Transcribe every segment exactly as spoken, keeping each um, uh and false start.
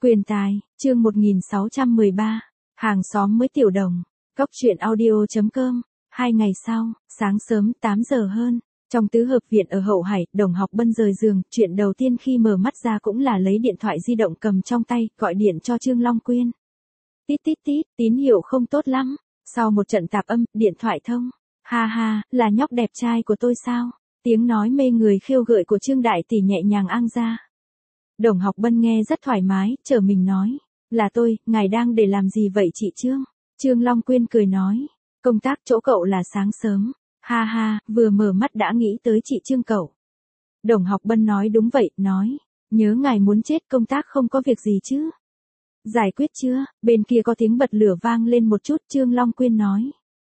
Quyền tài, chương một nghìn sáu trăm mười ba, hàng xóm mới Tiểu Đồng, Cóc truyện audio chấm com. Hai ngày sau, sáng sớm tám giờ hơn, trong tứ hợp viện ở Hậu Hải, Đồng Học Bân rời giường, chuyện đầu tiên khi mở mắt ra cũng là lấy điện thoại di động cầm trong tay, gọi điện cho Trương Long Quyên. Tít tít tít, tín hiệu không tốt lắm. Sau một trận tạp âm, điện thoại thông. Ha ha, là nhóc đẹp trai của tôi sao? Tiếng nói mê người khiêu gợi của Trương Đại Tỷ nhẹ nhàng ang ra. Đồng Học Bân nghe rất thoải mái, trở mình nói. Là tôi, ngài đang để làm gì vậy chị Trương? Trương Long Quyên cười nói. Công tác chỗ cậu là sáng sớm. Ha ha, vừa mở mắt đã nghĩ tới chị Trương cậu. Đồng Học Bân nói đúng vậy, nói. Nhớ ngài muốn chết công tác không có việc gì chứ? Giải quyết chưa? Bên kia có tiếng bật lửa vang lên một chút, Trương Long Quyên nói.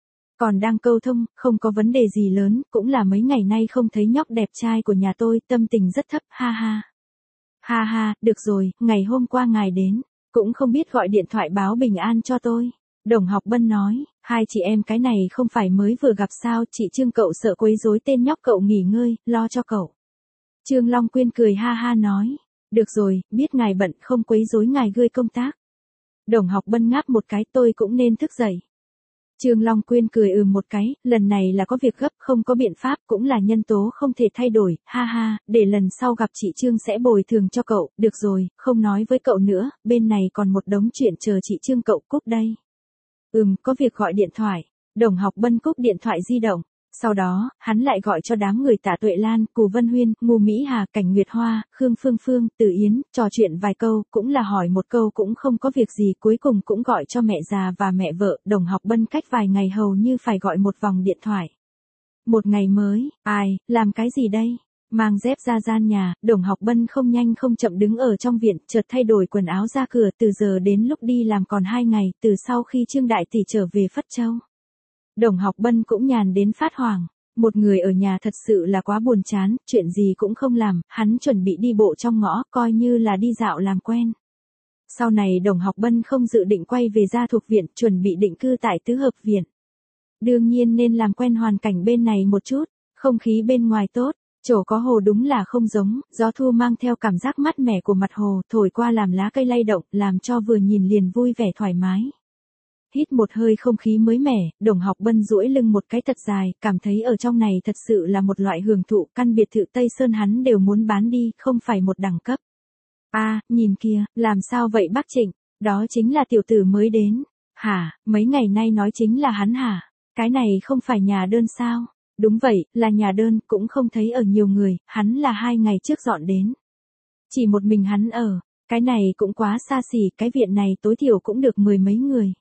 Còn đang câu thông, không có vấn đề gì lớn, cũng là mấy ngày nay không thấy nhóc đẹp trai của nhà tôi, tâm tình rất thấp, ha ha. Ha ha, được rồi, ngày hôm qua ngài đến, cũng không biết gọi điện thoại báo bình an cho tôi. Đồng Học Bân nói, hai chị em cái này không phải mới vừa gặp sao, chị Trương cậu sợ quấy rối tên nhóc cậu nghỉ ngơi, lo cho cậu. Trương Long Quyên cười ha ha nói, được rồi, biết ngài bận không quấy rối ngài gơi công tác. Đồng Học Bân ngáp một cái, tôi cũng nên thức dậy. Trương Long Quyên cười ừ một cái, lần này là có việc gấp, không có biện pháp, cũng là nhân tố không thể thay đổi, ha ha, để lần sau gặp chị Trương sẽ bồi thường cho cậu, được rồi, không nói với cậu nữa, bên này còn một đống chuyện chờ chị Trương cậu cúp đây. Ừm, có việc gọi điện thoại. Đồng Học Bân cúp điện thoại di động. Sau đó, hắn lại gọi cho đám người Tạ Tuệ Lan, Cù Vân Huyên, Ngô Mỹ Hà, Cảnh Nguyệt Hoa, Khương Phương Phương, Từ Yến, trò chuyện vài câu, cũng là hỏi một câu cũng không có việc gì, cuối cùng cũng gọi cho mẹ già và mẹ vợ. Đồng Học Bân cách vài ngày hầu như phải gọi một vòng điện thoại. Một ngày mới, ai, làm cái gì đây? Mang dép ra gian nhà, Đồng Học Bân không nhanh không chậm đứng ở trong viện, chợt thay đổi quần áo ra cửa, từ giờ đến lúc đi làm còn hai ngày, từ sau khi Trương Đại Tỷ trở về Phất Châu. Đồng Học Bân cũng nhàn đến phát hoảng, một người ở nhà thật sự là quá buồn chán, chuyện gì cũng không làm, hắn chuẩn bị đi bộ trong ngõ, coi như là đi dạo làm quen. Sau này Đồng Học Bân không dự định quay về gia thuộc viện, chuẩn bị định cư tại tứ hợp viện. Đương nhiên nên làm quen hoàn cảnh bên này một chút, không khí bên ngoài tốt. Chỗ có hồ đúng là không giống, gió thu mang theo cảm giác mát mẻ của mặt hồ, thổi qua làm lá cây lay động, làm cho vừa nhìn liền vui vẻ thoải mái. Hít một hơi không khí mới mẻ, Đồng Học Bân duỗi lưng một cái thật dài, cảm thấy ở trong này thật sự là một loại hưởng thụ, căn biệt thự Tây Sơn hắn đều muốn bán đi, không phải một đẳng cấp. A, à, nhìn kìa, làm sao vậy bác Trịnh, đó chính là tiểu tử mới đến. Hả, mấy ngày nay nói chính là hắn hả, cái này không phải nhà đơn sao? Đúng vậy, là nhà đơn, cũng không thấy ở nhiều người, hắn là hai ngày trước dọn đến. Chỉ một mình hắn ở, cái này cũng quá xa xỉ, cái viện này tối thiểu cũng được mười mấy người.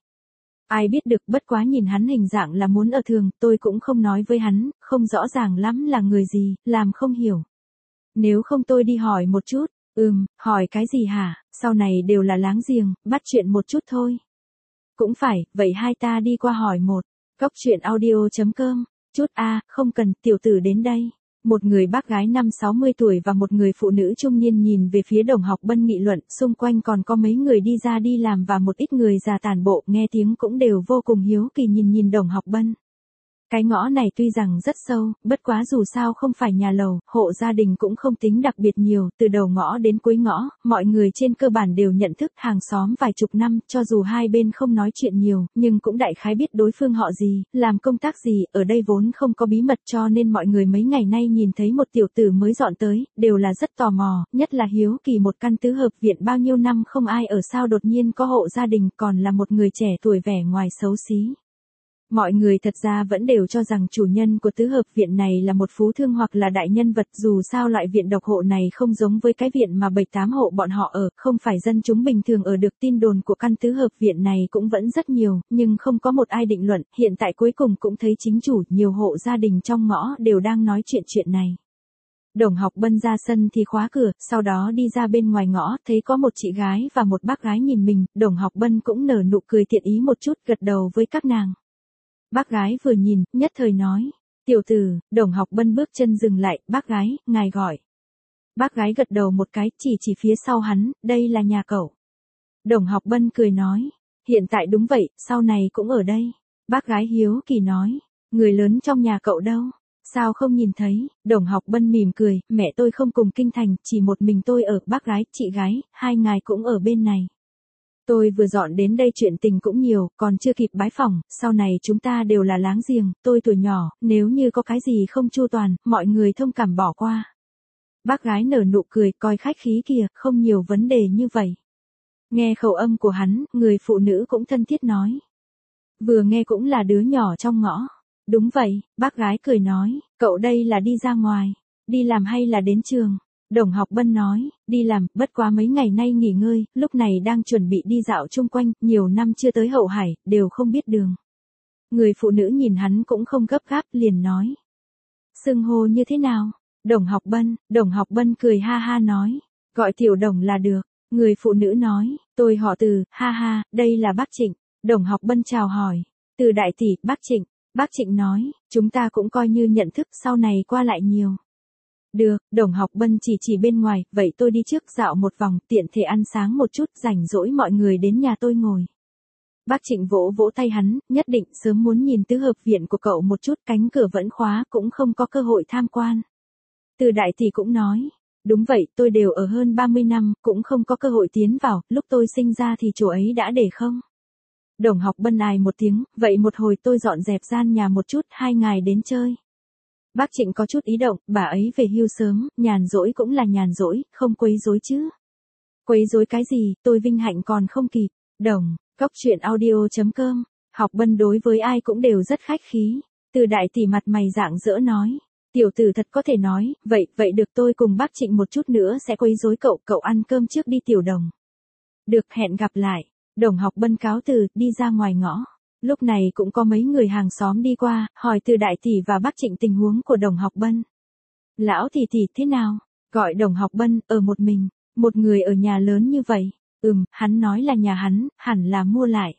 Ai biết được, bất quá nhìn hắn hình dạng là muốn ở thường, tôi cũng không nói với hắn, không rõ ràng lắm là người gì, làm không hiểu. Nếu không tôi đi hỏi một chút, ừm, hỏi cái gì hả, sau này đều là láng giềng, bắt chuyện một chút thôi. Cũng phải, vậy hai ta đi qua hỏi một, cóc truyện audio chấm com. Chút a, à, không cần, tiểu tử đến đây. Một người bác gái năm sáu mươi tuổi và một người phụ nữ trung niên nhìn về phía Đồng Học Bân nghị luận, xung quanh còn có mấy người đi ra đi làm và một ít người già tản bộ, nghe tiếng cũng đều vô cùng hiếu kỳ nhìn nhìn Đồng Học Bân. Cái ngõ này tuy rằng rất sâu, bất quá dù sao không phải nhà lầu, hộ gia đình cũng không tính đặc biệt nhiều, từ đầu ngõ đến cuối ngõ, mọi người trên cơ bản đều nhận thức hàng xóm vài chục năm, cho dù hai bên không nói chuyện nhiều, nhưng cũng đại khái biết đối phương họ gì, làm công tác gì, ở đây vốn không có bí mật cho nên mọi người mấy ngày nay nhìn thấy một tiểu tử mới dọn tới, đều là rất tò mò, nhất là hiếu kỳ một căn tứ hợp viện bao nhiêu năm không ai ở sao đột nhiên có hộ gia đình còn là một người trẻ tuổi vẻ ngoài xấu xí. Mọi người thật ra vẫn đều cho rằng chủ nhân của tứ hợp viện này là một phú thương hoặc là đại nhân vật, dù sao loại viện độc hộ này không giống với cái viện mà bảy tám hộ bọn họ ở, không phải dân chúng bình thường ở được. Tin đồn của căn tứ hợp viện này cũng vẫn rất nhiều, nhưng không có một ai định luận, hiện tại cuối cùng cũng thấy chính chủ, nhiều hộ gia đình trong ngõ đều đang nói chuyện chuyện này. Đồng Học Bân ra sân thì khóa cửa, sau đó đi ra bên ngoài ngõ, thấy có một chị gái và một bác gái nhìn mình, Đồng Học Bân cũng nở nụ cười thiện ý một chút, gật đầu với các nàng. Bác gái vừa nhìn, nhất thời nói, tiểu tử. Đồng Học Bân bước chân dừng lại, bác gái, ngài gọi. Bác gái gật đầu một cái, chỉ chỉ phía sau hắn, đây là nhà cậu. Đồng Học Bân cười nói, hiện tại đúng vậy, sau này cũng ở đây. Bác gái hiếu kỳ nói, người lớn trong nhà cậu đâu? Sao không nhìn thấy, Đồng Học Bân mỉm cười, mẹ tôi không cùng kinh thành, chỉ một mình tôi ở, bác gái, chị gái, hai ngài cũng ở bên này. Tôi vừa dọn đến đây chuyện tình cũng nhiều, còn chưa kịp bái phỏng, sau này chúng ta đều là láng giềng, tôi tuổi nhỏ, nếu như có cái gì không chu toàn, mọi người thông cảm bỏ qua. Bác gái nở nụ cười, coi khách khí kìa, không nhiều vấn đề như vậy. Nghe khẩu âm của hắn, người phụ nữ cũng thân thiết nói. Vừa nghe cũng là đứa nhỏ trong ngõ. Đúng vậy, bác gái cười nói, cậu đây là đi ra ngoài, đi làm hay là đến trường? Đồng Học Bân nói, đi làm, bất quá mấy ngày nay nghỉ ngơi, lúc này đang chuẩn bị đi dạo chung quanh, nhiều năm chưa tới Hậu Hải, đều không biết đường. Người phụ nữ nhìn hắn cũng không gấp gáp, liền nói. Xưng hô như thế nào? Đồng Học Bân, Đồng Học Bân cười ha ha nói, gọi Tiểu Đồng là được. Người phụ nữ nói, tôi họ Từ, ha ha, đây là bác Trịnh. Đồng Học Bân chào hỏi, Từ đại tỷ, bác Trịnh. Bác Trịnh nói, chúng ta cũng coi như nhận thức, sau này qua lại nhiều. Được, Đồng Học Bân chỉ chỉ bên ngoài, vậy tôi đi trước dạo một vòng, tiện thể ăn sáng một chút, rảnh rỗi mọi người đến nhà tôi ngồi. Bác Trịnh vỗ vỗ tay hắn, nhất định sớm muốn nhìn tứ hợp viện của cậu một chút, cánh cửa vẫn khóa, cũng không có cơ hội tham quan. Từ đại tỷ cũng nói, đúng vậy, tôi đều ở hơn ba mươi năm, cũng không có cơ hội tiến vào, lúc tôi sinh ra thì chỗ ấy đã để không. Đồng Học Bân ai một tiếng, vậy một hồi tôi dọn dẹp gian nhà một chút, hai ngài đến chơi. Bác Trịnh có chút ý động, bà ấy về hưu sớm, nhàn rỗi cũng là nhàn rỗi, không quấy rối chứ. Quấy rối cái gì, tôi vinh hạnh còn không kịp. Đồng, Cốc Truyện Audio chấm com, Học Bân đối với ai cũng đều rất khách khí. Từ đại tỷ mặt mày rạng rỡ nói, tiểu tử thật có thể nói, vậy, vậy được tôi cùng bác Trịnh một chút nữa sẽ quấy rối cậu, cậu ăn cơm trước đi Tiểu Đồng. Được, hẹn gặp lại. Đồng Học Bân cáo từ, đi ra ngoài ngõ. Lúc này cũng có mấy người hàng xóm đi qua, hỏi Từ đại tỷ và bác Trịnh tình huống của Đồng Học Bân. Lão tỷ tỷ thế nào? Gọi Đồng Học Bân, ở một mình, một người ở nhà lớn như vậy. Ừm, hắn nói là nhà hắn, hẳn là mua lại.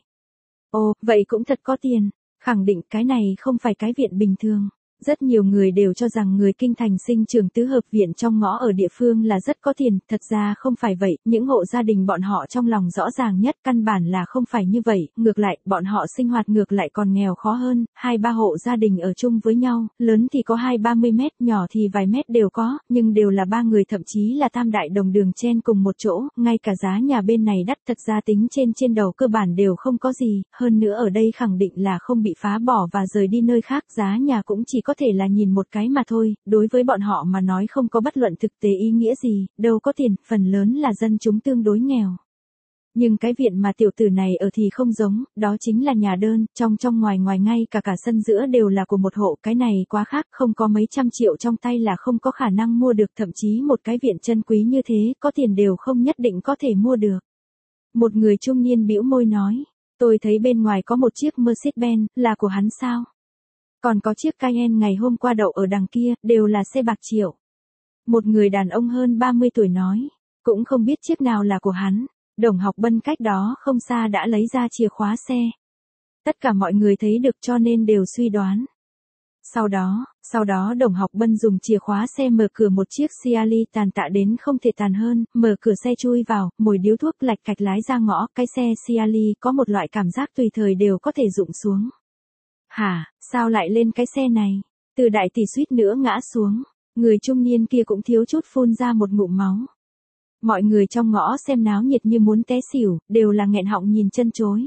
Ồ, vậy cũng thật có tiền. Khẳng định cái này không phải cái viện bình thường. Rất nhiều người đều cho rằng người kinh thành sinh trưởng tứ hợp viện trong ngõ ở địa phương là rất có tiền, thật ra không phải vậy, những hộ gia đình bọn họ trong lòng rõ ràng nhất căn bản là không phải như vậy, ngược lại, bọn họ sinh hoạt ngược lại còn nghèo khó hơn, hai ba hộ gia đình ở chung với nhau, lớn thì có hai ba mươi mét, nhỏ thì vài mét đều có, nhưng đều là ba người thậm chí là tam đại đồng đường chen cùng một chỗ, ngay cả giá nhà bên này đắt thật ra tính trên trên đầu cơ bản đều không có gì, hơn nữa ở đây khẳng định là không bị phá bỏ và rời đi nơi khác, giá nhà cũng chỉ có thể là nhìn một cái mà thôi, đối với bọn họ mà nói không có bất luận thực tế ý nghĩa gì, đâu có tiền, phần lớn là dân chúng tương đối nghèo. Nhưng cái viện mà tiểu tử này ở thì không giống, đó chính là nhà đơn, trong trong ngoài ngoài ngay cả cả sân giữa đều là của một hộ, cái này quá khác, không có mấy trăm triệu trong tay là không có khả năng mua được, thậm chí một cái viện chân quý như thế, có tiền đều không nhất định có thể mua được. Một người trung niên bĩu môi nói, tôi thấy bên ngoài có một chiếc Mercedes-Benz, là của hắn sao? Còn có chiếc Cayenne ngày hôm qua đậu ở đằng kia, đều là xe bạc triệu. Một người đàn ông hơn ba mươi tuổi nói, cũng không biết chiếc nào là của hắn. Đồng Học Bân cách đó không xa đã lấy ra chìa khóa xe. Tất cả mọi người thấy được cho nên đều suy đoán. Sau đó, sau đó Đồng Học Bân dùng chìa khóa xe mở cửa một chiếc Ciali tàn tạ đến không thể tàn hơn, mở cửa xe chui vào, mồi điếu thuốc lạch cạch lái ra ngõ, cái xe Ciali có một loại cảm giác tùy thời đều có thể rụng xuống. Hả, sao lại lên cái xe này? Từ đại tỷ suýt nữa ngã xuống, người trung niên kia cũng thiếu chút phun ra một ngụm máu. Mọi người trong ngõ xem náo nhiệt như muốn té xỉu, đều là nghẹn họng nhìn chân chối.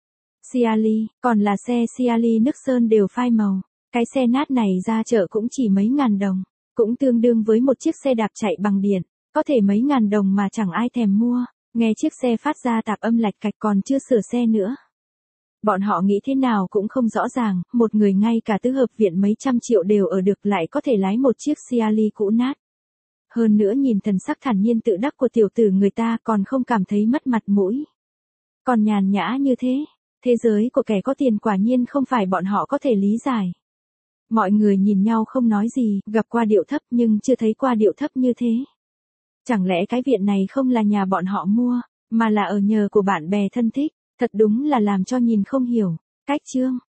Ciali, còn là xe Ciali nước sơn đều phai màu. Cái xe nát này ra chợ cũng chỉ mấy ngàn đồng, cũng tương đương với một chiếc xe đạp chạy bằng điện, có thể mấy ngàn đồng mà chẳng ai thèm mua. Nghe chiếc xe phát ra tạp âm lạch cạch còn chưa sửa xe nữa. Bọn họ nghĩ thế nào cũng không rõ ràng, một người ngay cả tứ hợp viện mấy trăm triệu đều ở được lại có thể lái một chiếc Ciali cũ nát. Hơn nữa nhìn thần sắc thản nhiên tự đắc của tiểu tử người ta còn không cảm thấy mất mặt mũi. Còn nhàn nhã như thế, thế giới của kẻ có tiền quả nhiên không phải bọn họ có thể lý giải. Mọi người nhìn nhau không nói gì, gặp qua điệu thấp nhưng chưa thấy qua điệu thấp như thế. Chẳng lẽ cái viện này không là nhà bọn họ mua, mà là ở nhờ của bạn bè thân thích, thật đúng là làm cho nhìn không hiểu. Cách chương